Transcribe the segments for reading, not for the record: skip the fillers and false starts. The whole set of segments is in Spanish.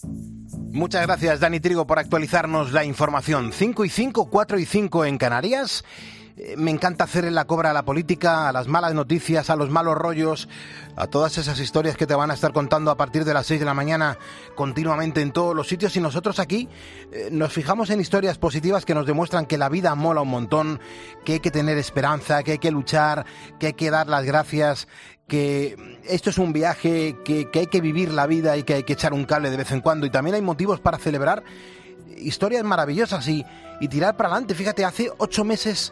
Muchas gracias, Dani Trigo, por actualizarnos la información. 5 y 5, 4 y 5 en Canarias. Me encanta hacerle la cobra a la política, a las malas noticias, a los malos rollos, a todas esas historias que te van a estar contando a partir de las 6 de la mañana continuamente en todos los sitios. Y nosotros aquí nos fijamos en historias positivas que nos demuestran que la vida mola un montón, que hay que tener esperanza, que hay que luchar, que hay que dar las gracias, que esto es un viaje, que hay que vivir la vida y que hay que echar un cable de vez en cuando. Y también hay motivos para celebrar historias maravillosas y tirar para adelante. Fíjate, hace 8 meses...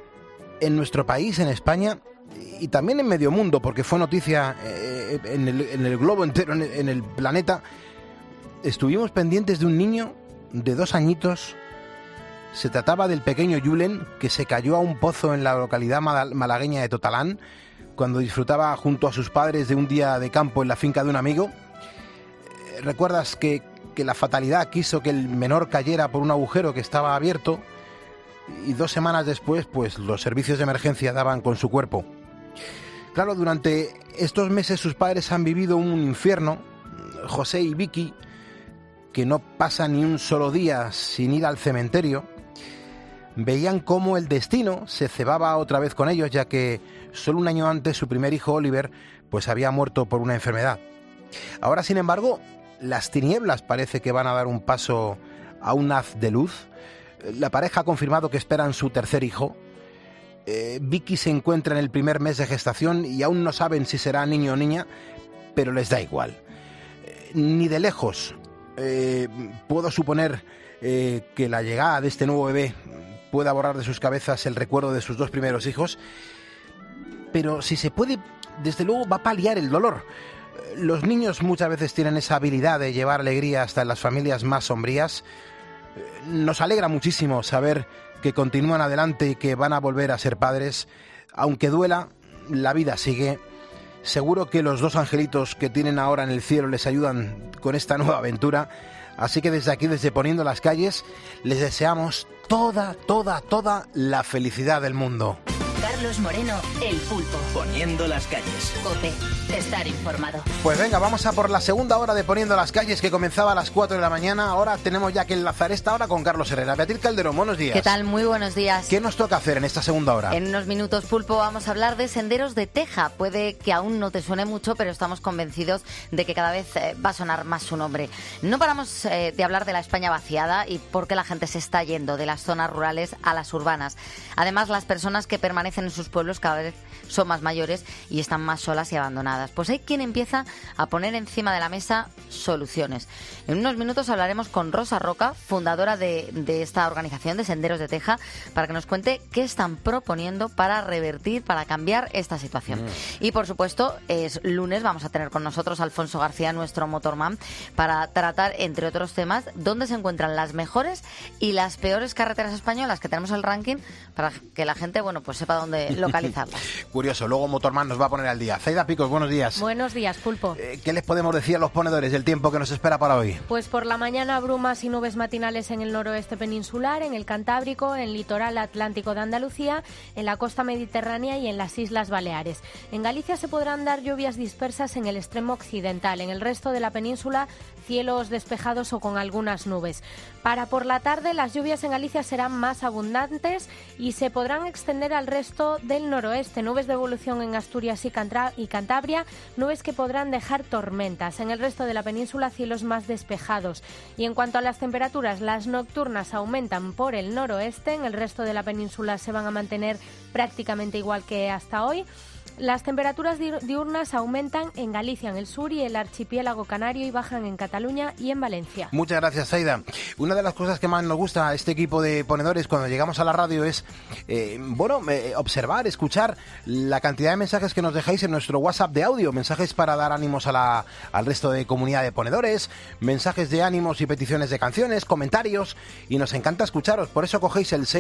en nuestro país, en España, y también en medio mundo, porque fue noticia en el globo entero, en el planeta, estuvimos pendientes de un niño de 2 añitos. Se trataba del pequeño Julen, que se cayó a un pozo en la localidad malagueña de Totalán, cuando disfrutaba junto a sus padres de un día de campo en la finca de un amigo. ¿Recuerdas que la fatalidad quiso que el menor cayera por un agujero que estaba abierto? Y 2 semanas después, pues los servicios de emergencia daban con su cuerpo. Claro, durante estos meses sus padres han vivido un infierno. José y Vicky, que no pasan ni un solo día sin ir al cementerio, veían cómo el destino se cebaba otra vez con ellos, ya que solo un año antes su primer hijo, Oliver, pues había muerto por una enfermedad. Ahora, sin embargo, las tinieblas parece que van a dar un paso a un haz de luz. La pareja ha confirmado que esperan su tercer hijo. Vicky se encuentra en el primer mes de gestación y aún no saben si será niño o niña, pero les da igual. Ni de lejos puedo suponer que la llegada de este nuevo bebé pueda borrar de sus cabezas el recuerdo de sus 2 primeros hijos, pero si se puede, desde luego va a paliar el dolor. Los niños muchas veces tienen esa habilidad de llevar alegría hasta en las familias más sombrías. Nos alegra muchísimo saber que continúan adelante y que van a volver a ser padres. Aunque duela, la vida sigue. Seguro que los 2 angelitos que tienen ahora en el cielo les ayudan con esta nueva aventura. Así que desde aquí, desde Poniendo las Calles, les deseamos toda la felicidad del mundo. Carlos Moreno, El Pulpo. Poniendo las Calles. COPE. Estar informado. Pues venga, vamos a por la segunda hora de Poniendo las Calles, que comenzaba a las 4 de la mañana. Ahora tenemos ya que enlazar esta hora con Carlos Herrera. Beatriz Calderón, buenos días. ¿Qué tal? Muy buenos días. ¿Qué nos toca hacer en esta segunda hora? En unos minutos, Pulpo, vamos a hablar de Senderos de Teja. Puede que aún no te suene mucho, pero estamos convencidos de que cada vez va a sonar más su nombre. No paramos de hablar de la España vaciada y por qué la gente se está yendo de las zonas rurales a las urbanas. Además, las personas que permanecen en sus pueblos cada vez son más mayores y están más solas y abandonadas. Pues hay quien empieza a poner encima de la mesa soluciones. En unos minutos hablaremos con Rosa Roca, fundadora de esta organización de Senderos de Teja, para que nos cuente qué están proponiendo para revertir, para cambiar esta situación. Y por supuesto, es lunes, vamos a tener con nosotros a Alfonso García, nuestro motorman, para tratar, entre otros temas, dónde se encuentran las mejores y las peores carreteras españolas, que tenemos el ranking para que la gente, bueno, pues sepa dónde localizarlas. Curioso, luego Motorman nos va a poner al día. Zaida Picos, buenos días. Buenos días, Pulpo. ¿Qué les podemos decir a los ponedores del tiempo que nos espera para hoy? Pues por la mañana brumas y nubes matinales en el noroeste peninsular, en el Cantábrico, en el litoral atlántico de Andalucía, en la costa mediterránea y en las Islas Baleares. En Galicia se podrán dar lluvias dispersas en el extremo occidental. En el resto de la península, cielos despejados o con algunas nubes. Para por la tarde, las lluvias en Galicia serán más abundantes y se podrán extender al resto del noroeste. Nubes de evolución en Asturias y Cantabria, nubes que podrán dejar tormentas. En el resto de la península, cielos más despejados. Y en cuanto a las temperaturas, las nocturnas aumentan por el noroeste. En el resto de la península se van a mantener prácticamente igual que hasta hoy. Las temperaturas diurnas aumentan en Galicia, en el sur y el archipiélago canario, y bajan en Cataluña y en Valencia. Muchas gracias, Zaida. Una de las cosas que más nos gusta a este equipo de ponedores cuando llegamos a la radio es observar, escuchar la cantidad de mensajes que nos dejáis en nuestro WhatsApp de audio, mensajes para dar ánimos al resto de comunidad de ponedores, mensajes de ánimos y peticiones de canciones, comentarios, y nos encanta escucharos. Por eso cogéis el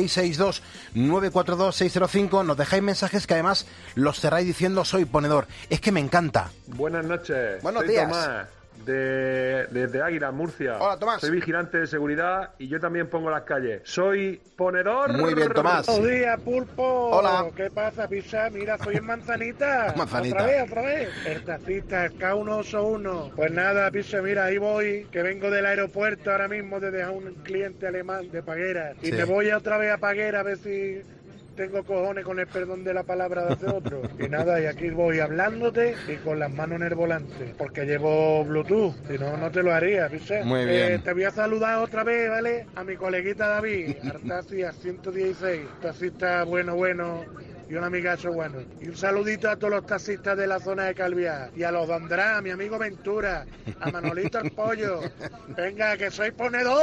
662-942-605, nos dejáis mensajes que además los cerráis diciendo soy ponedor. Es que me encanta. Buenas noches. Buenos soy días. Tomás. desde Águila, Murcia. Hola, Tomás. Soy vigilante de seguridad y yo también pongo las calles. Soy ponedor. Muy bien, Tomás. Buenos días, Pulpo. Hola. ¿Qué pasa, Pisa? Mira, soy el Manzanita. Manzanita. Otra vez. El taxista, el K181. Pues nada, Pisa, mira, ahí voy, que vengo del aeropuerto ahora mismo de dejar un cliente alemán de Paguera. Y Sí. me voy otra vez a Paguera a ver si tengo cojones, con el perdón de la palabra, de hacer otro. Y nada, y aquí voy hablándote y con las manos en el volante, porque llevo Bluetooth, si no, no te lo haría, ¿viste? Muy bien. Te voy a saludar otra vez, ¿vale? A mi coleguita David, Artacia 116, taxista bueno, y un amigazo bueno. Y un saludito a todos los taxistas de la zona de Calviá, y a los Dandrá, a mi amigo Ventura, a Manolito el Pollo. Venga, que soy ponedor.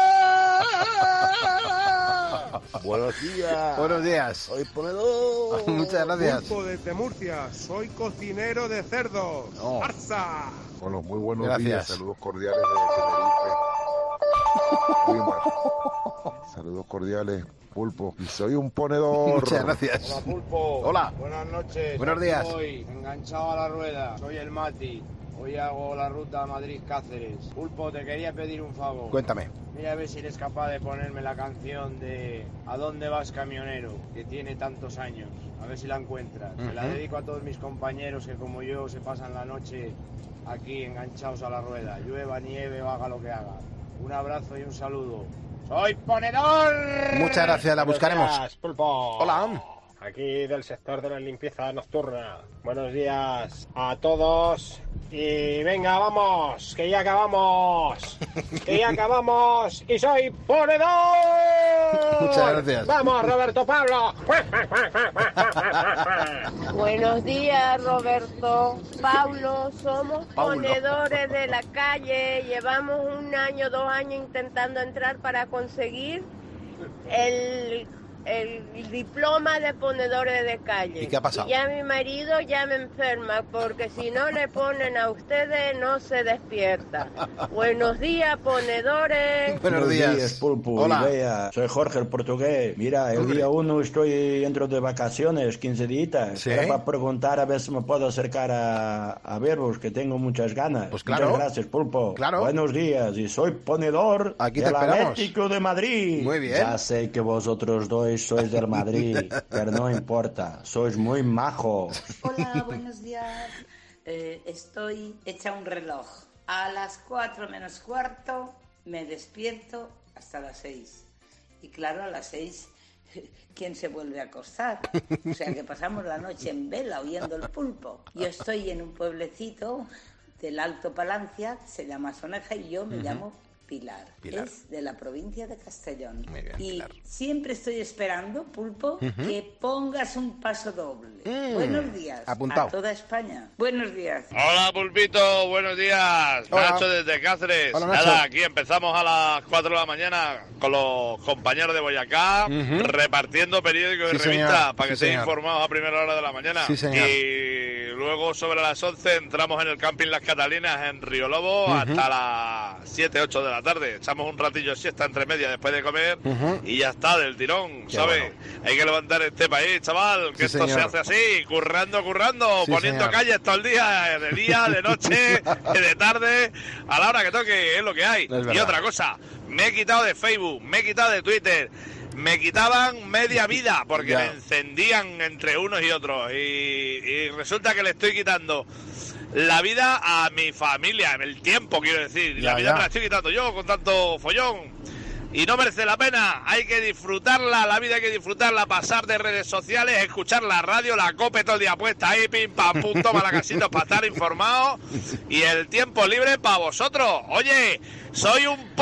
Buenos días. Buenos días. Soy ponedor. Muchas gracias. Pulpo desde Murcia, soy cocinero de cerdos. Oh. ¡Arsa! Bueno, muy buenos Gracias. días. Saludos cordiales desde Tenerife. Muy mal. Saludos cordiales, Pulpo. Y soy un ponedor. Muchas gracias. Hola, Pulpo. Hola. Buenas noches. Buenos días. Hoy, enganchado a la rueda. Soy el Mati. Hoy hago la ruta Madrid-Cáceres. Pulpo, te quería pedir un favor. Cuéntame. Mira a ver si eres capaz de ponerme la canción de ¿A dónde vas, camionero?, que tiene tantos años. A ver si la encuentras. Se la dedico a todos mis compañeros que, como yo, se pasan la noche aquí enganchados a la rueda. Llueva, nieve o haga lo que haga. Un abrazo y un saludo. ¡Soy ponedor! Muchas gracias, la buscaremos. Buenos días, Pulpo. Hola. Aquí del sector de la limpieza nocturna. Buenos días a todos. Y venga, vamos, que ya acabamos. Que ya acabamos. Y soy ponedor. Muchas gracias. Vamos, Roberto Pablo. Buenos días, Roberto. Pablo, somos Paulo. ponedores de la calle. Llevamos 1 año, 2 años intentando entrar para conseguir el diploma de ponedores de calle. ¿Y qué ha pasado? Y ya mi marido ya me enferma, porque si no le ponen a ustedes no se despierta. Buenos días, ponedores. Buenos días. Pulpo. Hola. Idea. Soy Jorge, el portugués. Mira, el día 1 estoy dentro de vacaciones, 15 días. Sí. Era para preguntar a ver si me puedo acercar a veros, que tengo muchas ganas. Pues claro. Muchas gracias, Pulpo. Claro. Buenos días. Y soy ponedor Aquí te del esperamos. Atlético de Madrid. Muy bien. Ya sé que vosotros dos sois del Madrid, pero no importa. Sois muy majos. Hola, buenos días. Estoy hecha un reloj. A las 4 menos cuarto me despierto hasta las 6. Y claro, a las 6, ¿quién se vuelve a acostar? O sea que pasamos la noche en vela oyendo el Pulpo. Yo estoy en un pueblecito del Alto Palancia, que se llama Soneja, y yo me llamo Pilar. Es de la provincia de Castellón. Muy bien, y Pilar. siempre estoy esperando, Pulpo, que pongas un paso doble. Buenos días Apuntado. a toda España. Buenos días. Hola, Pulpito, buenos días. Hola. Nacho desde Cáceres. Hola, Nacho. Nada, aquí empezamos a las 4 de la mañana con los compañeros de Boyacá, repartiendo periódicos y Sí, señor. revistas para que Sí, estén señor. informados a primera hora de la mañana. Sí, señor. Y luego sobre las 11 entramos en el camping Las Catalinas en Río Lobo hasta las 7, 8 de la tarde. Echamos un ratillo de siesta entre medias después de comer y ya está, del tirón, Qué ¿sabes? Hay que levantar este país, chaval, que Sí, esto señor. se hace así, currando, Sí, poniendo señor. calles todo el día, de día, de noche, de tarde, a la hora que toque, es lo que hay. Es verdad. Y otra cosa, me he quitado de Facebook, me he quitado de Twitter, me quitaban media vida porque Ya. me encendían entre unos y otros y resulta que le estoy quitando la vida a mi familia, el tiempo quiero decir, y Ya, la vida ya. me la estoy quitando yo con tanto follón. Y no merece la pena, hay que disfrutarla, la vida hay que disfrutarla, pasar de redes sociales, escuchar la radio, la COPE todo el día puesta ahí, pim, pam, pum, toma la casita para estar informados y el tiempo libre para vosotros. Oye, soy un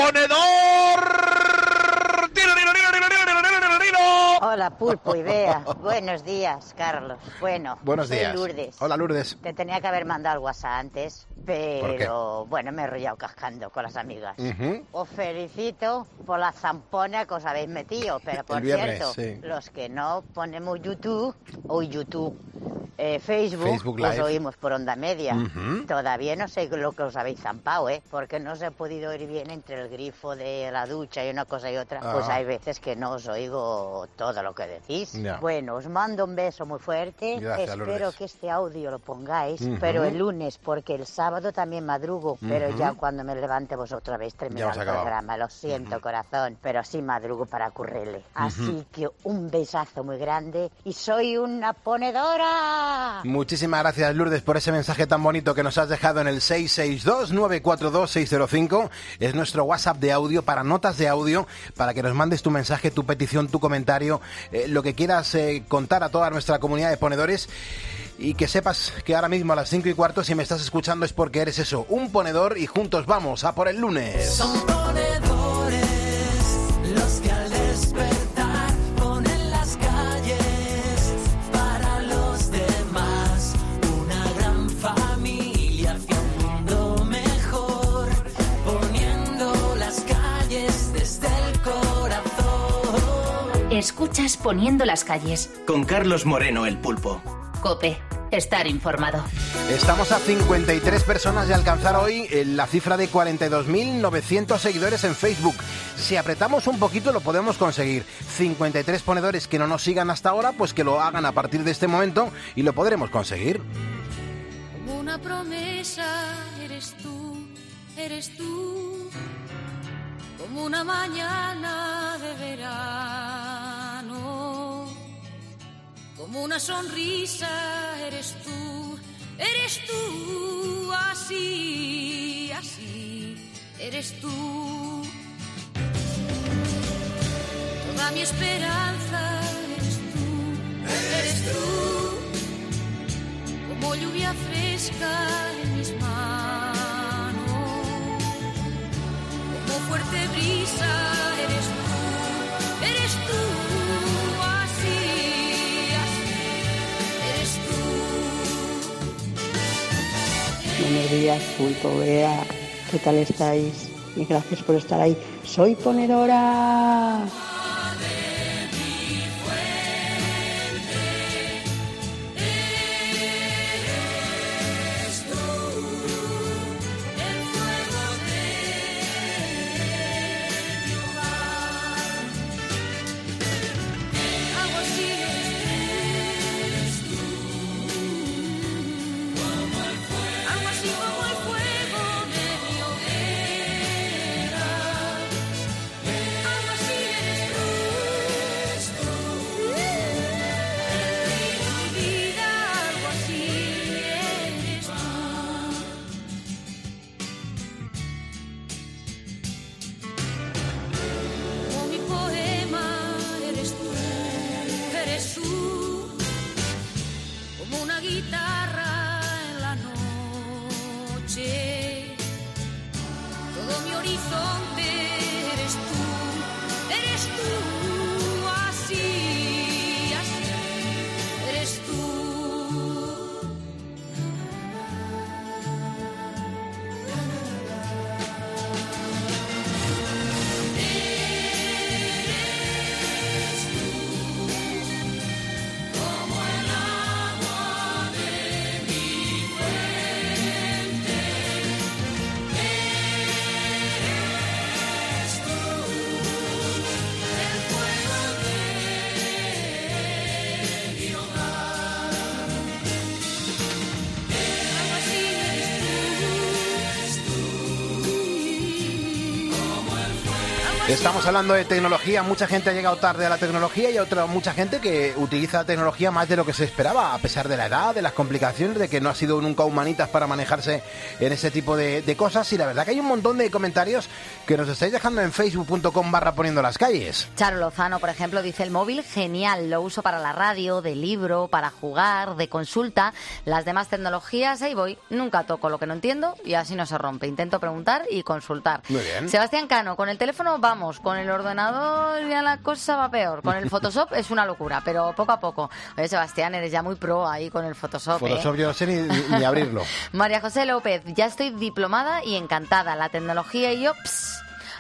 ponedor. Tiro, tiro, tiro, tiro, tiro, tiro, tiro, tiro. Hola, Pulpo, Idea. Buenos días, Carlos. Bueno, Buenos soy días. Lourdes. Hola, Lourdes. Te tenía que haber mandado el WhatsApp antes, pero bueno, me he enrollado cascando con las amigas. Os felicito por la zampona que os habéis metido, pero por El viernes, cierto, sí. los que no ponemos YouTube, Facebook Live. os oímos por onda media. Ujú. Todavía no sé lo que os habéis zampado, porque no os he podido oír bien entre el grifo de la ducha y una cosa y otra. Ah. Pues hay veces que no os oigo todo lo que decís. Ya. Bueno, os mando un beso muy fuerte. Gracias, Espero Lourdes. que este audio lo pongáis, Ujú. pero el lunes, porque el sábado también madrugo. Pero Ujú. ya cuando me levante vosotros habéis Ya terminado hemos el acabado. programa. Lo siento, corazón, pero sí madrugo para currerle. Así que un besazo muy grande y soy una ponedora. Muchísimas gracias, Lourdes, por ese mensaje tan bonito que nos has dejado en el 662-942-605. Es nuestro WhatsApp de audio, para notas de audio, para que nos mandes tu mensaje, tu petición, tu comentario, lo que quieras contar a toda nuestra comunidad de ponedores. Y que sepas que ahora mismo a las 5:15, si me estás escuchando, es porque eres eso, un ponedor, y juntos vamos a por el lunes. Son ponedores los que al despertar ponen las calles para los demás. Una gran familia hacia un mundo mejor, poniendo las calles desde el corazón. Escuchas Poniendo las calles. Con Carlos Moreno, el Pulpo. COPE. Estar informado. Estamos a 53 personas de alcanzar hoy la cifra de 42.900 seguidores en Facebook. Si apretamos un poquito lo podemos conseguir. 53 ponedores que no nos sigan hasta ahora, pues que lo hagan a partir de este momento y lo podremos conseguir. Como una promesa eres tú, como una mañana de verano, como una sonrisa eres tú, así, eres tú. Toda mi esperanza eres tú, como lluvia fresca en mis manos, como fuerte brisa eres tú, así, eres tú. Buenos días, Pulpo, Bea, ¿qué tal estáis? Y gracias por estar ahí. ¡Soy ponedora! Estamos hablando de tecnología, mucha gente ha llegado tarde a la tecnología y mucha gente que utiliza la tecnología más de lo que se esperaba, a pesar de la edad, de las complicaciones, de que no ha sido nunca humanitas para manejarse en ese tipo de cosas. Y la verdad que hay un montón de comentarios que nos estáis dejando en facebook.com/poniendo las calles. Charo Lozano, por ejemplo, dice: el móvil genial, lo uso para la radio, de libro, para jugar, de consulta. Las demás tecnologías, ahí voy, nunca toco lo que no entiendo y así no se rompe. Intento preguntar y consultar. Muy bien. Sebastián Cano, con el teléfono vamos, con el ordenador ya la cosa va peor. Con el Photoshop es una locura, pero poco a poco. Oye, Sebastián, eres ya muy pro ahí con el Photoshop. Photoshop yo no sé ni abrirlo. María José López, ya estoy diplomada y encantada. La tecnología y yo,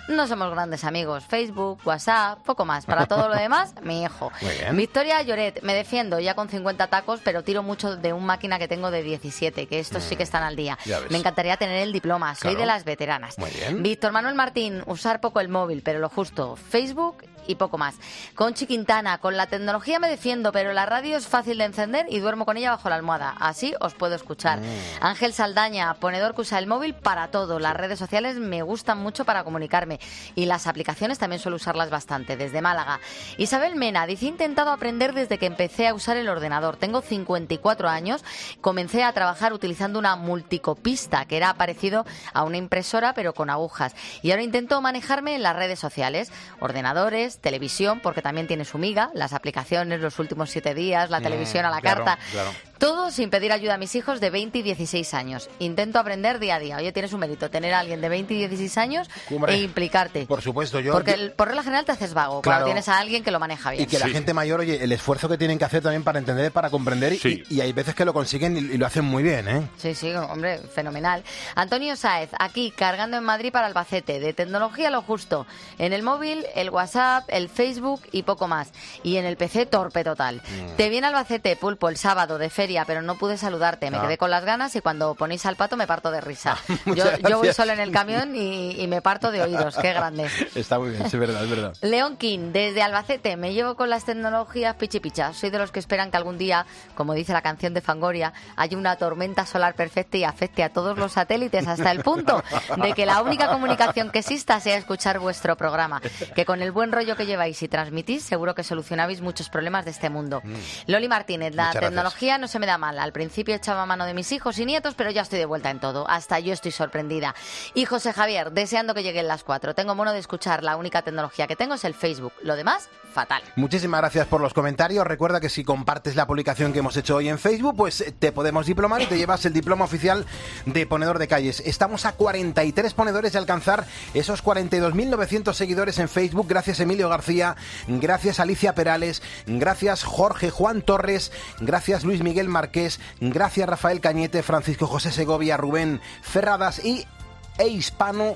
no somos grandes amigos. Facebook, WhatsApp, poco más. Para todo lo demás, mi hijo. Muy bien. Victoria Lloret, me defiendo ya con 50 tacos, pero tiro mucho de un máquina que tengo de 17, que estos sí que están al día. Ya ves. Me encantaría tener el diploma, soy Claro. de las veteranas. Muy bien. Víctor Manuel Martín, usar poco el móvil, pero lo justo. Facebook y poco más. Conchi Quintana, con la tecnología me defiendo, pero la radio es fácil de encender y duermo con ella bajo la almohada. Así os puedo escuchar. Ángel Saldaña, ponedor que usa el móvil para todo. Las redes sociales me gustan mucho para comunicarme y las aplicaciones también suelo usarlas bastante. Desde Málaga. Isabel Mena dice, he intentado aprender desde que empecé a usar el ordenador. Tengo 54 años. Comencé a trabajar utilizando una multicopista, que era parecido a una impresora pero con agujas. Y ahora intento manejarme en las redes sociales, ordenadores, televisión, porque también tiene su miga, las aplicaciones, los últimos 7 días, la televisión a la claro, carta. claro. Todo sin pedir ayuda a mis hijos de 20 y 16 años. Intento aprender día a día. Oye, tienes un mérito tener a alguien de 20 y 16 años Hombre, e implicarte. Por supuesto, Porque por regla general te haces vago Claro. cuando tienes a alguien que lo maneja bien. Y que la gente mayor, oye, el esfuerzo que tienen que hacer también para entender, para comprender, y hay veces que lo consiguen y lo hacen muy bien, ¿eh? Sí, sí, hombre, fenomenal. Antonio Sáez, aquí cargando en Madrid para Albacete. De tecnología lo justo. En el móvil, el WhatsApp, el Facebook y poco más. Y en el PC, torpe total. Te viene Albacete, Pulpo, el sábado de feria, pero no pude saludarte. Me Ah. quedé con las ganas y cuando ponéis al pato me parto de risa. Muchas Yo voy gracias. sola en el camión y me parto de oídos. Qué grande. Está muy bien, sí, es verdad, es verdad. León King, desde Albacete, me llevo con las tecnologías pichipichas. Soy de los que esperan que algún día, como dice la canción de Fangoria, haya una tormenta solar perfecta y afecte a todos los satélites hasta el punto de que la única comunicación que exista sea escuchar vuestro programa. Que con el buen rollo que lleváis y transmitís, seguro que solucionáis muchos problemas de este mundo. Loli Martínez, la Muchas gracias. tecnología no se me da mal. Al principio echaba mano de mis hijos y nietos, pero ya estoy de vuelta en todo. Hasta yo estoy sorprendida. Y José Javier, deseando que lleguen las 4. Tengo mono de escuchar. La única tecnología que tengo es el Facebook. Lo demás, fatal. Muchísimas gracias por los comentarios. Recuerda que si compartes la publicación que hemos hecho hoy en Facebook, pues te podemos diplomar y te llevas el diploma oficial de ponedor de calles. Estamos a 43 ponedores de alcanzar esos 42.900 seguidores en Facebook. Gracias Emilio García, gracias Alicia Perales, gracias Jorge Juan Torres, gracias Luis Miguel Marqués, gracias Rafael Cañete, Francisco José Segovia, Rubén Ferradas y Hispano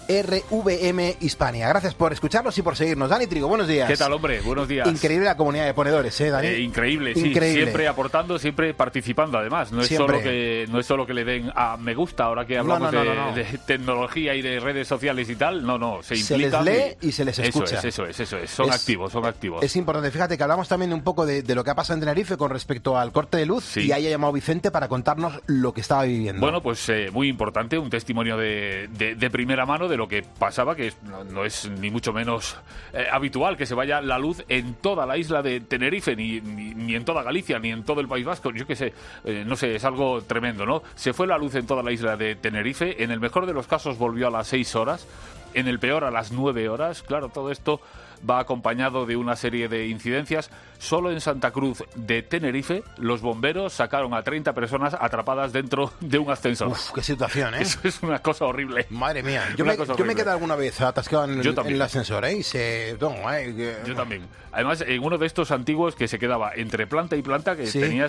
RVM Hispania. Gracias por escucharnos y por seguirnos. Dani Trigo, buenos días. ¿Qué tal, hombre? Buenos días. Increíble la comunidad de ponedores, ¿eh, Dani? Increíble, sí. Increíble. Siempre aportando, siempre participando, además. No es solo que le den a me gusta ahora que hablamos No. de tecnología y de redes sociales y tal. No, se Se les implican. lee y se les escucha. Eso es. Son activos. Es importante. Fíjate que hablamos también un poco de lo que ha pasado en Tenerife con respecto al corte de luz y ahí ha llamado Vicente para contarnos lo que estaba viviendo. Bueno, pues muy importante, un testimonio de primera mano de lo que pasaba, que no es ni mucho menos habitual que se vaya la luz en toda la isla de Tenerife, ni en toda Galicia, ni en todo el País Vasco. Yo qué sé, no sé, es algo tremendo, ¿no? Se fue la luz en toda la isla de Tenerife, en el mejor de los casos volvió a las 6 horas, en el peor a las 9 horas. Claro, todo esto va acompañado de una serie de incidencias. Solo en Santa Cruz de Tenerife, los bomberos sacaron a 30 personas atrapadas dentro de un ascensor. Uf, qué situación, ¿eh? Eso es una cosa horrible. Madre mía, yo me he quedado alguna vez atascado en el ascensor, ¿eh? Yo también. Además, en uno de estos antiguos que se quedaba entre planta y planta, que tenías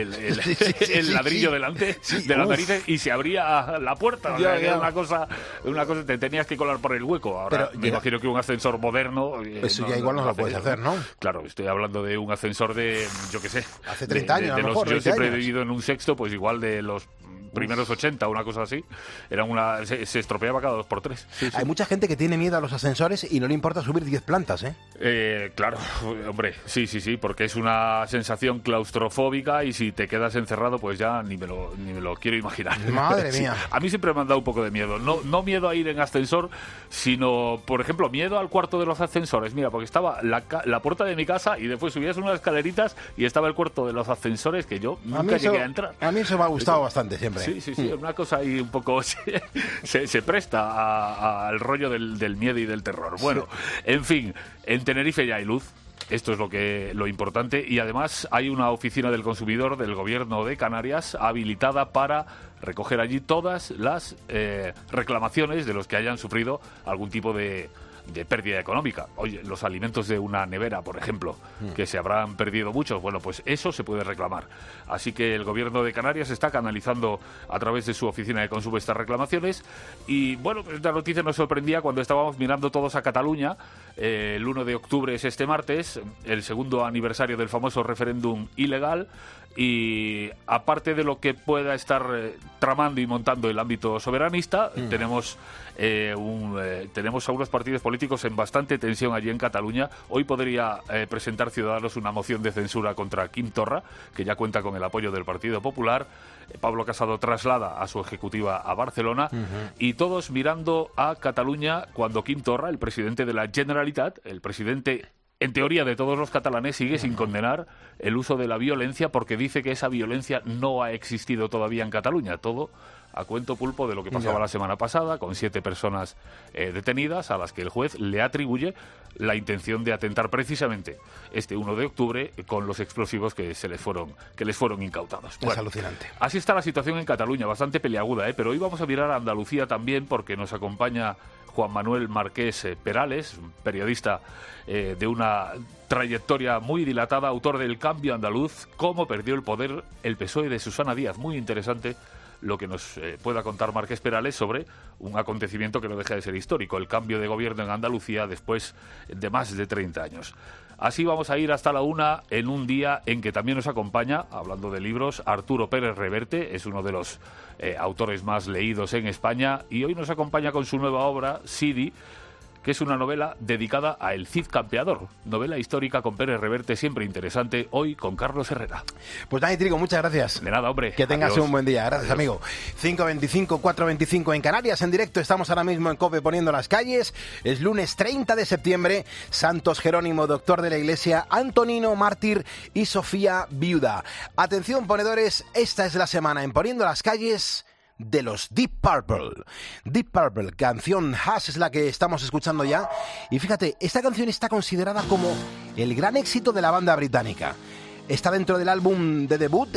el ladrillo delante de la nariz y se abría la puerta. O sea, que era una cosa, te tenías que colar por el hueco. Ahora me imagino que un ascensor moderno... Eso ya igual no lo puedes hacer, ¿no? Claro, estoy hablando de un ascensor de, yo qué sé... Hace 30 años, a lo mejor, yo siempre he años. vivido en un sexto, pues igual de los primeros 80, una cosa así. Se estropeaba cada 2x3. Sí. Hay mucha gente que tiene miedo a los ascensores y no le importa subir 10 plantas, ¿eh? Claro, hombre, sí, porque es una sensación claustrofóbica y si te quedas encerrado, pues ya ni me lo quiero imaginar. Madre mía. Sí. A mí siempre me han dado un poco de miedo. No miedo a ir en ascensor, sino, por ejemplo, miedo al cuarto de los ascensores. Mira, porque estaba la puerta de mi casa y después subías unas escaleritas y estaba el cuarto de los ascensores que yo nunca llegué a entrar. A mí eso me ha gustado bastante siempre. Sí, una cosa ahí un poco se presta al rollo del miedo y del terror. Bueno, en fin, en Tenerife ya hay luz. Esto es lo importante, y además hay una oficina del consumidor del gobierno de Canarias habilitada para recoger allí todas las reclamaciones de los que hayan sufrido algún tipo de pérdida económica. Oye, los alimentos de una nevera, por ejemplo, que se habrán perdido muchos, bueno, pues eso se puede reclamar. Así que el Gobierno de Canarias está canalizando a través de su oficina de consumo estas reclamaciones. Y bueno, pues esta noticia nos sorprendía cuando estábamos mirando todos a Cataluña. El 1 de octubre es este martes, el segundo aniversario del famoso referéndum ilegal. Y aparte de lo que pueda estar tramando y montando el ámbito soberanista, tenemos a unos partidos políticos en bastante tensión allí en Cataluña. Hoy podría presentar Ciudadanos una moción de censura contra Quim Torra, que ya cuenta con el apoyo del Partido Popular. Pablo Casado traslada a su ejecutiva a Barcelona y todos mirando a Cataluña cuando Quim Torra, el presidente de la Generalitat, el presidente en teoría de todos los catalanes, sigue sin condenar el uso de la violencia porque dice que esa violencia no ha existido todavía en Cataluña. Todo a cuento, Pulpo, de lo que pasaba la semana pasada con 7 personas detenidas a las que el juez le atribuye la intención de atentar precisamente este 1 de octubre con los explosivos que les fueron incautados. Es alucinante. Así está la situación en Cataluña, bastante peliaguda, pero hoy vamos a mirar a Andalucía también porque nos acompaña Juan Manuel Marqués Perales, un periodista de una trayectoria muy dilatada, autor del Cambio Andaluz, cómo perdió el poder el PSOE de Susana Díaz. Muy interesante lo que nos pueda contar Marqués Perales sobre un acontecimiento que no deja de ser histórico, el cambio de gobierno en Andalucía después de más de 30 años. Así vamos a ir hasta la 1 en un día en que también nos acompaña, hablando de libros, Arturo Pérez Reverte, es uno de los autores más leídos en España y hoy nos acompaña con su nueva obra, Sidi, que es una novela dedicada a El Cid Campeador, novela histórica con Pérez Reverte, siempre interesante, hoy con Carlos Herrera. Pues Dani Trigo, muchas gracias. De nada, hombre. Que tengas un buen día. Gracias, amigo. 5:25, 4:25 en Canarias, en directo. Estamos ahora mismo en COPE poniendo las calles. Es lunes 30 de septiembre. Santos Jerónimo, doctor de la Iglesia, Antonino, mártir y Sofía, viuda. Atención, ponedores, esta es la semana en Poniendo las calles de los Deep Purple. Deep Purple, canción Hush es la que estamos escuchando ya. Y fíjate, esta canción está considerada como el gran éxito de la banda británica. Está dentro del álbum de debut,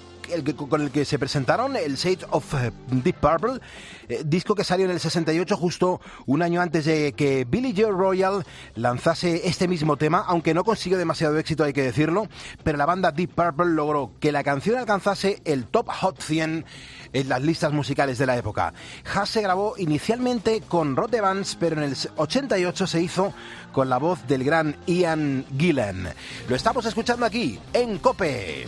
con el que se presentaron, el Shade of Deep Purple, disco que salió en el 68, justo un año antes de que Billy Joe Royal lanzase este mismo tema, aunque no consiguió demasiado éxito, hay que decirlo, pero la banda Deep Purple logró que la canción alcanzase el Top Hot 100 en las listas musicales de la época. Hush se grabó inicialmente con Rod Evans, pero en el 88 se hizo con la voz del gran Ian Gillan. Lo estamos escuchando aquí, en COPE.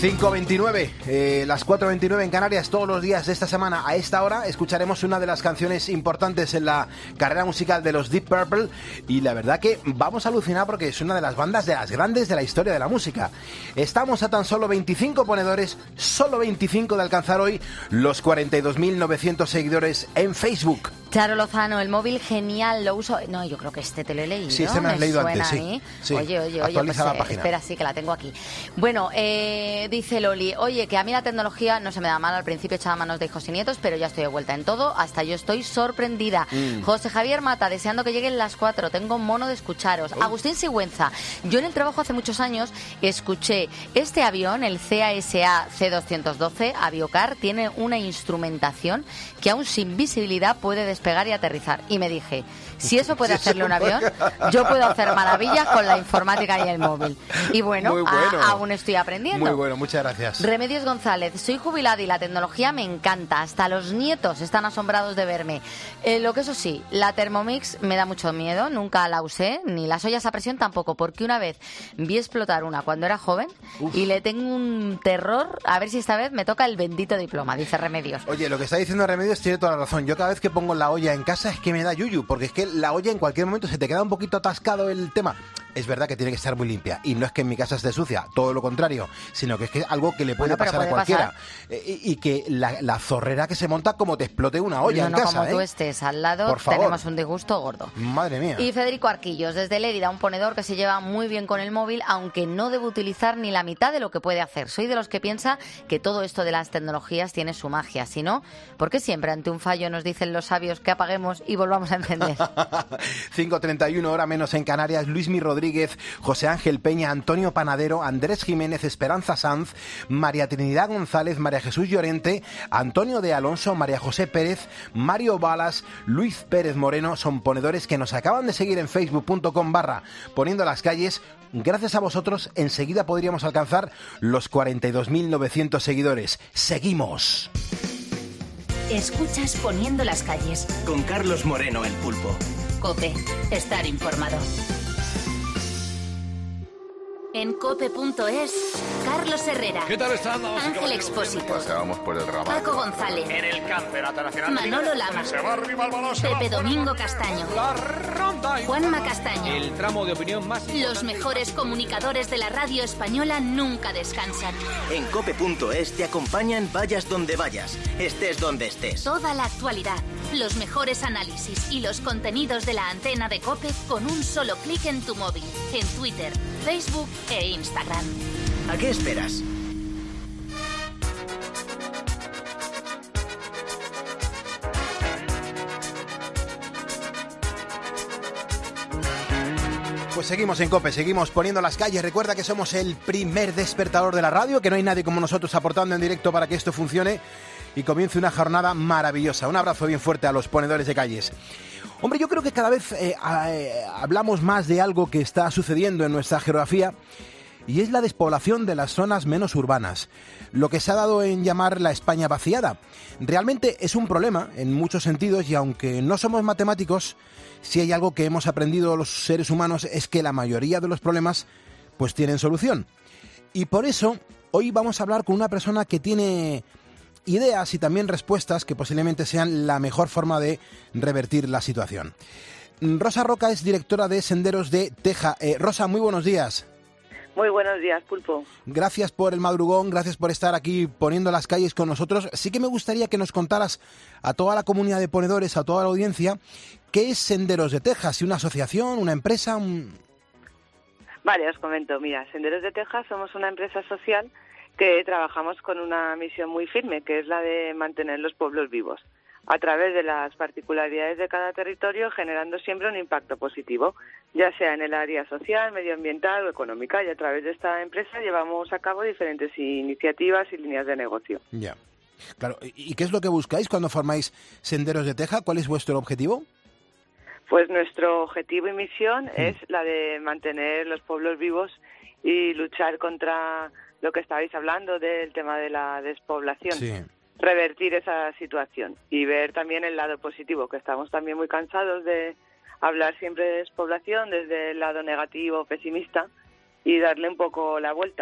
5:29, las 4:29 en Canarias. Todos los días de esta semana a esta hora escucharemos una de las canciones importantes en la carrera musical de los Deep Purple, y la verdad que vamos a alucinar porque es una de las bandas de las grandes de la historia de la música. Estamos a tan solo 25 ponedores, solo 25 de alcanzar hoy los 42.900 seguidores en Facebook. Charo Lozano, el móvil genial, lo uso... No, yo creo que este te lo he leído. Sí, este me has leído antes, sí. Sí. Oye, actualiza la página. Espera, sí, que la tengo aquí. Bueno, dice Loli, oye, que a mí la tecnología no se me da mal, al principio echaba manos de hijos y nietos, pero ya estoy de vuelta en todo, hasta yo estoy sorprendida. José Javier Mata, deseando que lleguen las 4, tengo mono de escucharos. Agustín Sigüenza, yo en el trabajo hace muchos años escuché este avión, el CASA C-212, Aviocar, tiene una instrumentación que aún sin visibilidad puede despegar y aterrizar. Y me dije, si eso puede hacerle un avión, yo puedo hacer maravillas con la informática y el móvil. Y bueno, aún estoy aprendiendo. Muy bueno, muchas gracias. Remedios González, soy jubilada y la tecnología me encanta. Hasta los nietos están asombrados de verme. Lo que eso sí, la Thermomix me da mucho miedo, nunca la usé, ni las ollas a presión tampoco, porque una vez vi explotar una cuando era joven y le tengo un terror. A ver si esta vez me toca el bendito diploma, dice Remedios. Oye, lo que está diciendo Remedios tiene toda la razón. Yo cada vez que pongo la olla en casa es que me da yuyu, porque es que la olla en cualquier momento se te queda un poquito atascado el tema. Es verdad que tiene que estar muy limpia, y no es que en mi casa esté sucia, todo lo contrario, sino que es que algo que le puede pasar a cualquiera. Y que la zorrera que se monta como te explote una olla en casa. Como tú estés al lado, tenemos un disgusto gordo. Madre mía. Y Federico Arquillos, desde Lérida, un ponedor que se lleva muy bien con el móvil, aunque no debe utilizar ni la mitad de lo que puede hacer. Soy de los que piensa que todo esto de las tecnologías tiene su magia, si no, ¿por qué siempre ante un fallo nos dicen los sabios que apaguemos y volvamos a encender? 5:31, hora menos en Canarias. Luismi Rodríguez, José Ángel Peña, Antonio Panadero, Andrés Jiménez, Esperanza Sanz, María Trinidad González, María Jesús Llorente, Antonio de Alonso, María José Pérez, Mario Balas, Luis Pérez Moreno, son ponedores que nos acaban de seguir en facebook.com/poniendo las calles. Gracias a vosotros, enseguida podríamos alcanzar los 42.900 seguidores. ¡Seguimos! Escuchas Poniendo las calles. Con Carlos Moreno, el Pulpo. COPE. Estar informado. En cope.es, Carlos Herrera. ¿Qué tal están? Ángel Expósito. Paseábamos por el Raval. Paco González. En el Campeonato Nacional. Manolo Lama. Se va arriba el balón. Pepe Domingo Castaño. La ronda. Juanma Castaño. El tramo de opinión más. Los mejores comunicadores de la radio española nunca descansan. En cope.es te acompañan vayas donde vayas, estés donde estés. Toda la actualidad, los mejores análisis y los contenidos de la antena de COPE con un solo clic en tu móvil. En Twitter, Facebook e Instagram. ¿A qué esperas? Pues seguimos en COPE, seguimos poniendo las calles. Recuerda que somos el primer despertador de la radio, que no hay nadie como nosotros aportando en directo para que esto funcione y comience una jornada maravillosa. Un abrazo bien fuerte a los ponedores de calles. Hombre, yo creo que cada vez hablamos más de algo que está sucediendo en nuestra geografía, y es la despoblación de las zonas menos urbanas, lo que se ha dado en llamar la España vaciada. Realmente es un problema en muchos sentidos, y aunque no somos matemáticos, si hay algo que hemos aprendido los seres humanos es que la mayoría de los problemas pues tienen solución. Y por eso hoy vamos a hablar con una persona que tiene ideas y también respuestas que posiblemente sean la mejor forma de revertir la situación. Rosa Roca es directora de Senderos de Teja. Rosa, muy buenos días. Muy buenos días, Pulpo. Gracias por el madrugón, gracias por estar aquí poniendo las calles con nosotros. Sí que me gustaría que nos contaras a toda la comunidad de ponedores, a toda la audiencia, ¿qué es Senderos de Teja? ¿Si una asociación, una empresa? Vale, os comento. Mira, Senderos de Teja somos una empresa social que trabajamos con una misión muy firme, que es la de mantener los pueblos vivos, a través de las particularidades de cada territorio, generando siempre un impacto positivo, ya sea en el área social, medioambiental o económica, y a través de esta empresa llevamos a cabo diferentes iniciativas y líneas de negocio. Ya, claro. ¿Y qué es lo que buscáis cuando formáis Senderos de Teja? ¿Cuál es vuestro objetivo? Pues nuestro objetivo y misión es la de mantener los pueblos vivos y luchar contra lo que estabais hablando del tema de la despoblación. Sí. Revertir esa situación y ver también el lado positivo, que estamos también muy cansados de hablar siempre de despoblación desde el lado negativo, pesimista, y darle un poco la vuelta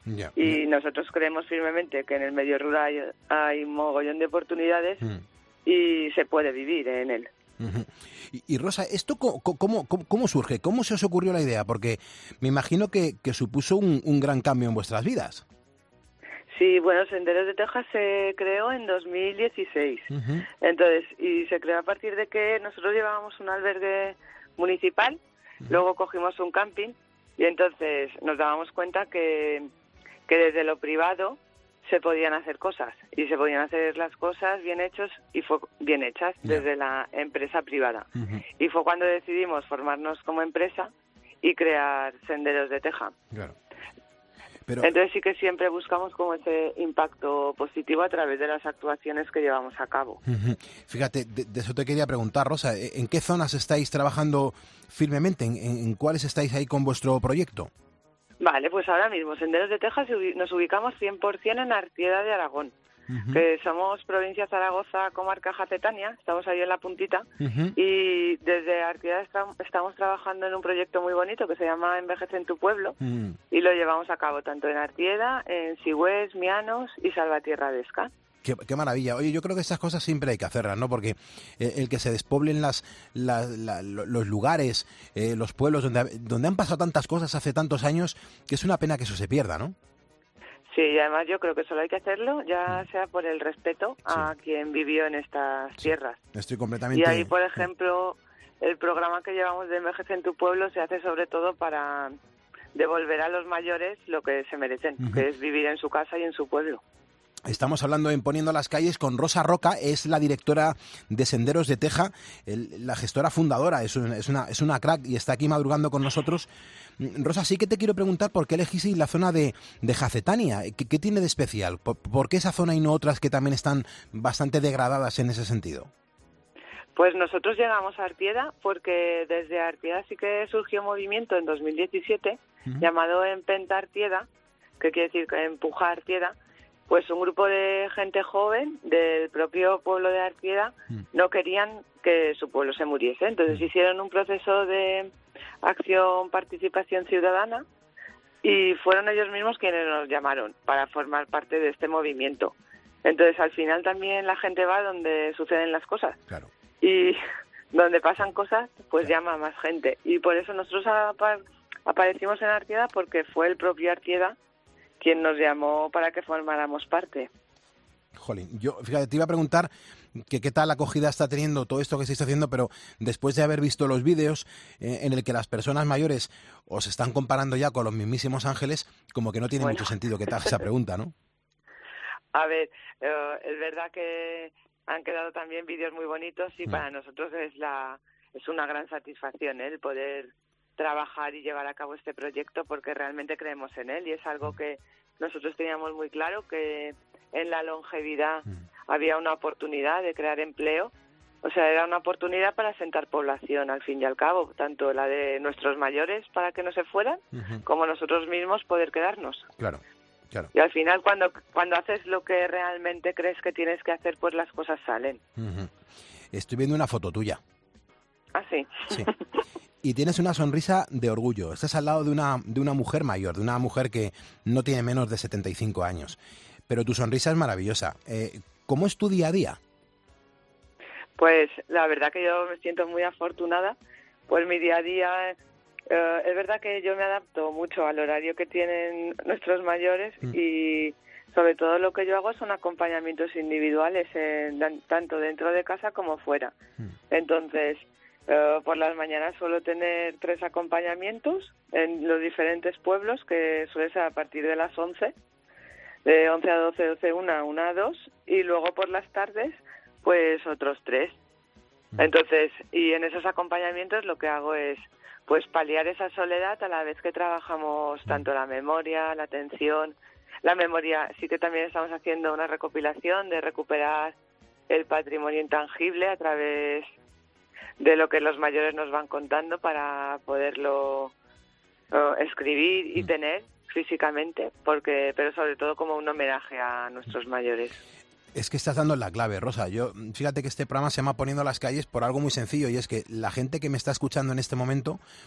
Ya. Y nosotros creemos firmemente que en el medio rural hay mogollón de oportunidades y se puede vivir en él. Y Rosa, ¿esto cómo surge? ¿Cómo se os ocurrió la idea? Porque me imagino que supuso un gran cambio en vuestras vidas. Sí, bueno, Senderos de Texas se creó en 2016. Entonces, y se creó a partir de que nosotros llevábamos un albergue municipal, luego cogimos un camping y entonces nos dábamos cuenta que desde lo privado se podían hacer cosas y se podían hacer las cosas bien hechas desde la empresa privada. Y fue cuando decidimos formarnos como empresa y crear Senderos de Teja. Claro. Entonces sí que siempre buscamos como ese impacto positivo a través de las actuaciones que llevamos a cabo. Fíjate, de eso te quería preguntar, Rosa, ¿en qué zonas estáis trabajando firmemente? ¿En cuáles estáis ahí con vuestro proyecto? Vale, pues ahora mismo, Senderos de Texas, nos ubicamos 100% en Artieda de Aragón, que somos provincia Zaragoza, comarca Jacetania, estamos ahí en la puntita, y desde Artieda estamos trabajando en un proyecto muy bonito que se llama Envejece en tu pueblo, y lo llevamos a cabo tanto en Artieda, en Sigüés, Mianos y Salvatierra de Esca. Qué maravilla. Oye, yo creo que estas cosas siempre hay que hacerlas, ¿no? Porque el que se despoblen los lugares, los pueblos donde han pasado tantas cosas hace tantos años, que es una pena que eso se pierda, ¿no? Sí, y además yo creo que solo hay que hacerlo, ya sea por el respeto a quien vivió en estas tierras. Estoy completamente... Y ahí, por ejemplo, el programa que llevamos de Envejece en tu pueblo se hace sobre todo para devolver a los mayores lo que se merecen, que es vivir en su casa y en su pueblo. Estamos hablando en Poniendo las Calles con Rosa Roca, es la directora de Senderos de Teja, la gestora fundadora, es una crack y está aquí madrugando con nosotros. Rosa, sí que te quiero preguntar por qué elegisteis la zona de Jacetania, ¿qué tiene de especial? ¿Por qué esa zona y no otras que también están bastante degradadas en ese sentido? Pues nosotros llegamos a Artieda porque desde Artieda sí que surgió un movimiento en 2017 llamado Empenta Artieda, que quiere decir que empuja Artieda. Pues un grupo de gente joven del propio pueblo de Artieda no querían que su pueblo se muriese. Entonces hicieron un proceso de acción, participación ciudadana y fueron ellos mismos quienes nos llamaron para formar parte de este movimiento. Entonces al final también la gente va donde suceden las cosas. Claro. Y donde pasan cosas, pues llama a más gente. Y por eso nosotros aparecimos en Artieda porque fue el propio Artieda quien nos llamó para que formáramos parte. Jolín, yo, fíjate, te iba a preguntar que qué tal acogida está teniendo todo esto que estáis haciendo, pero después de haber visto los vídeos en el que las personas mayores os están comparando ya con los mismísimos ángeles, como que no tiene mucho sentido que te haga esa pregunta, ¿no? A ver, es verdad que han quedado también vídeos muy bonitos y para nosotros es una gran satisfacción el poder trabajar y llevar a cabo este proyecto porque realmente creemos en él y es algo que nosotros teníamos muy claro, que en la longevidad había una oportunidad de crear empleo, o sea, era una oportunidad para asentar población al fin y al cabo, tanto la de nuestros mayores para que no se fueran, como nosotros mismos poder quedarnos. Claro, claro. Y al final cuando haces lo que realmente crees que tienes que hacer, pues las cosas salen. Estoy viendo una foto tuya. ¿Ah, sí? Sí. Y tienes una sonrisa de orgullo. Estás al lado de una mujer mayor, de una mujer que no tiene menos de 75 años. Pero tu sonrisa es maravillosa. ¿Cómo es tu día a día? Pues la verdad que yo me siento muy afortunada. Pues mi día a día, es verdad que yo me adapto mucho al horario que tienen nuestros mayores y sobre todo lo que yo hago son acompañamientos individuales, tanto dentro de casa como fuera. Entonces, por las mañanas suelo tener 3 acompañamientos en los diferentes pueblos, que suele ser a partir de las 11, de 11 a 12, 12 1 a 2, y luego por las tardes, pues otros 3. Entonces, y en esos acompañamientos lo que hago es pues paliar esa soledad a la vez que trabajamos tanto la memoria, la atención. La memoria, sí que también estamos haciendo una recopilación de recuperar el patrimonio intangible a través de lo que los mayores nos van contando para poderlo escribir y tener físicamente, pero sobre todo como un homenaje a nuestros mayores. Es que estás dando la clave, Rosa. Fíjate que este programa se llama Poniendo las Calles por algo muy sencillo, y es que la gente que me está escuchando en este momento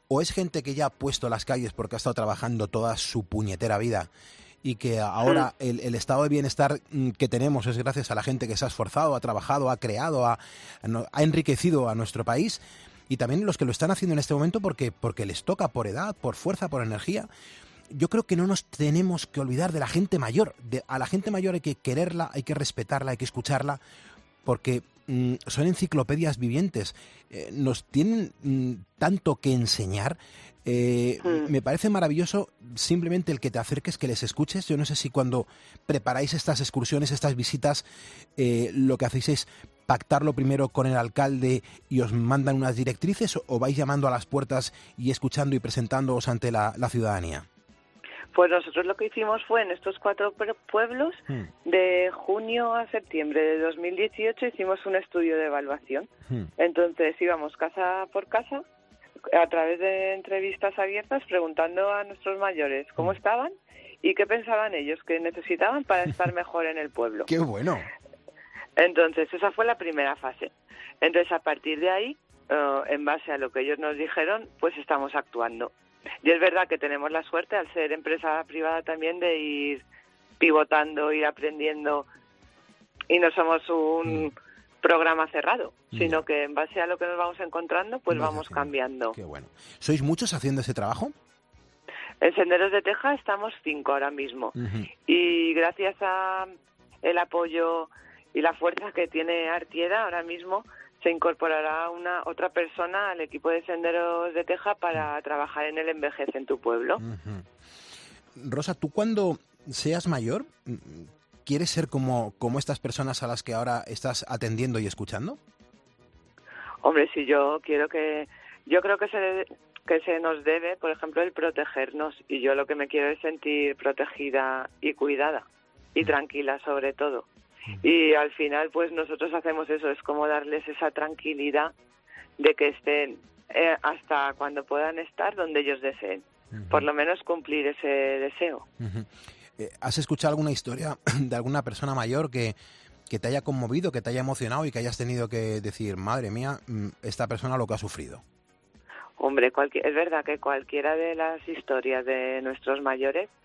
o es gente que ya ha puesto las calles porque ha estado trabajando toda su puñetera vida y que ahora el estado de bienestar que tenemos es gracias a la gente que se ha esforzado, ha trabajado, ha creado, ha enriquecido a nuestro país, y también los que lo están haciendo en este momento porque les toca por edad, por fuerza, por energía. Yo creo que no nos tenemos que olvidar de la gente mayor. A la gente mayor hay que quererla, hay que respetarla, hay que escucharla, porque son enciclopedias vivientes. Nos tienen tanto que enseñar. Me parece maravilloso simplemente el que te acerques, que les escuches. Yo no sé si cuando preparáis estas excursiones, estas visitas, lo que hacéis es pactarlo primero con el alcalde y os mandan unas directrices, o vais llamando a las puertas y escuchando y presentándoos ante la ciudadanía. Pues nosotros lo que hicimos fue en estos 4 pueblos, de junio a septiembre de 2018, hicimos un estudio de evaluación. Entonces íbamos casa por casa, a través de entrevistas abiertas, preguntando a nuestros mayores cómo estaban y qué pensaban ellos que necesitaban para estar mejor en el pueblo. ¡Qué bueno! Entonces esa fue la primera fase. Entonces a partir de ahí, en base a lo que ellos nos dijeron, pues estamos actuando. Y es verdad que tenemos la suerte, al ser empresa privada también, de ir pivotando, ir aprendiendo, y no somos un programa cerrado, sino que en base a lo que nos vamos encontrando, pues vamos cambiando. Qué bueno. ¿Sois muchos haciendo ese trabajo? En Senderos de Teja estamos 5 ahora mismo. Y gracias a el apoyo y la fuerza que tiene Artieda ahora mismo, se incorporará otra persona al equipo de Senderos de Teja para trabajar en el Envejece en tu pueblo. Rosa, ¿tú cuando seas mayor quieres ser como estas personas a las que ahora estás atendiendo y escuchando? Hombre, sí, yo creo que se nos debe, por ejemplo, el protegernos, y yo lo que me quiero es sentir protegida y cuidada y tranquila sobre todo. Y al final, pues nosotros hacemos eso, es como darles esa tranquilidad de que estén hasta cuando puedan estar donde ellos deseen. Por lo menos cumplir ese deseo. ¿Has escuchado alguna historia de alguna persona mayor que te haya conmovido, que te haya emocionado y que hayas tenido que decir, madre mía, esta persona lo que ha sufrido? Hombre, es verdad que cualquiera de las historias de nuestros mayores